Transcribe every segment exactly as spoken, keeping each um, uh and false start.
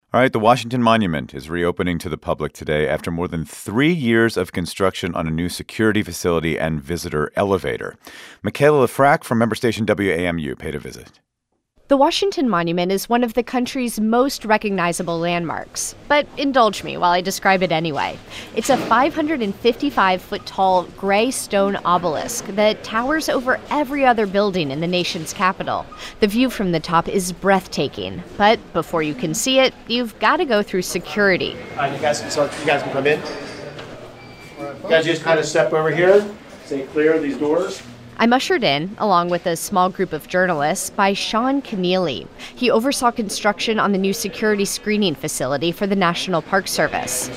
All right, the Washington Monument is reopening to the public today after more than three years of construction on a new security facility and visitor elevator. Michaela Lefrak from member station W A M U paid a visit. The Washington Monument is one of the country's most recognizable landmarks, but indulge me while I describe it anyway. It's a five hundred fifty-five foot tall gray stone obelisk that towers over every other building in the nation's capital. The view from the top is breathtaking, but before you can see it, you've got to go through security. Uh, you guys can start, you guys can come in. You guys just kind of step over here, stay clear of these doors. I'm ushered in, along with a small group of journalists, by Sean Keneally. He oversaw construction on the new security screening facility for the National Park Service.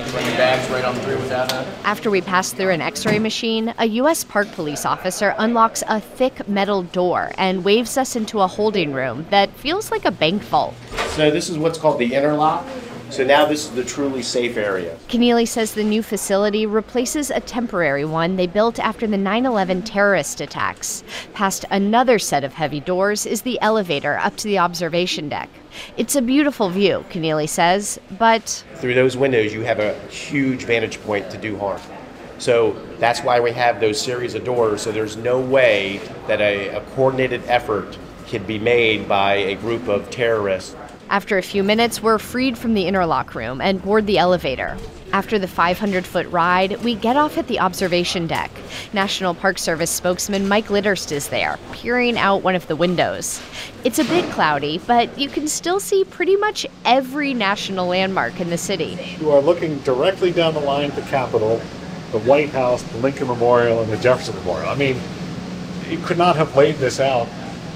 After we pass through an X-ray machine, a U S Park Police officer unlocks a thick metal door and waves us into a holding room that feels like a bank vault. So this is what's called the interlock. So now this is the truly safe area. Keneally says the new facility replaces a temporary one they built after the nine eleven terrorist attacks. Past another set of heavy doors is the elevator up to the observation deck. It's a beautiful view, Keneally says, but through those windows you have a huge vantage point to do harm. So that's why we have those series of doors, so there's no way that a, a coordinated effort can be made by a group of terrorists. After a few minutes, we're freed from the interlock room and board the elevator. After the five hundred foot ride, we get off at the observation deck. National Park Service spokesman Mike Litterst is there, peering out one of the windows. It's a bit cloudy, but you can still see pretty much every national landmark in the city. You are looking directly down the line at the Capitol, the White House, the Lincoln Memorial, and the Jefferson Memorial. I mean, you could not have laid this out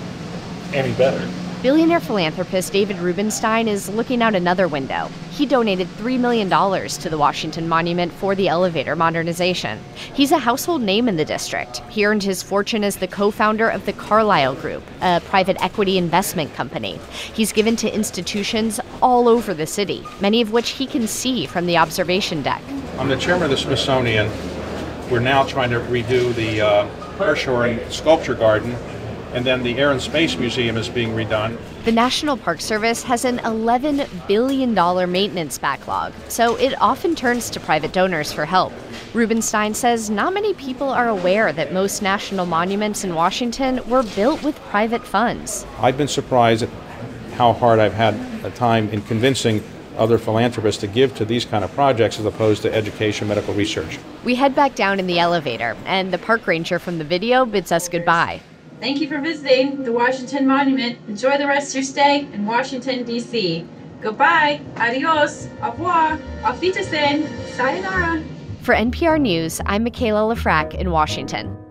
any better. Billionaire philanthropist David Rubenstein is looking out another window. He donated three million dollars to the Washington Monument for the elevator modernization. He's a household name in the district. He earned his fortune as the co-founder of the Carlyle Group, a private equity investment company. He's given to institutions all over the city, many of which he can see from the observation deck. I'm the chairman of the Smithsonian. We're now trying to redo the uh, Hirshhorn Sculpture Garden. And then the Air and Space Museum is being redone. The National Park Service has an eleven billion dollars maintenance backlog, so it often turns to private donors for help. Rubenstein says not many people are aware that most national monuments in Washington were built with private funds. I've been surprised at how hard I've had a time in convincing other philanthropists to give to these kind of projects as opposed to education, medical research. We head back down in the elevator, and the park ranger from the video bids us goodbye. Thank you for visiting the Washington Monument. Enjoy the rest of your stay in Washington, D C Goodbye, adios, au revoir, auf Wiedersehen, sayonara. For N P R News, I'm Michaela Lefrak in Washington.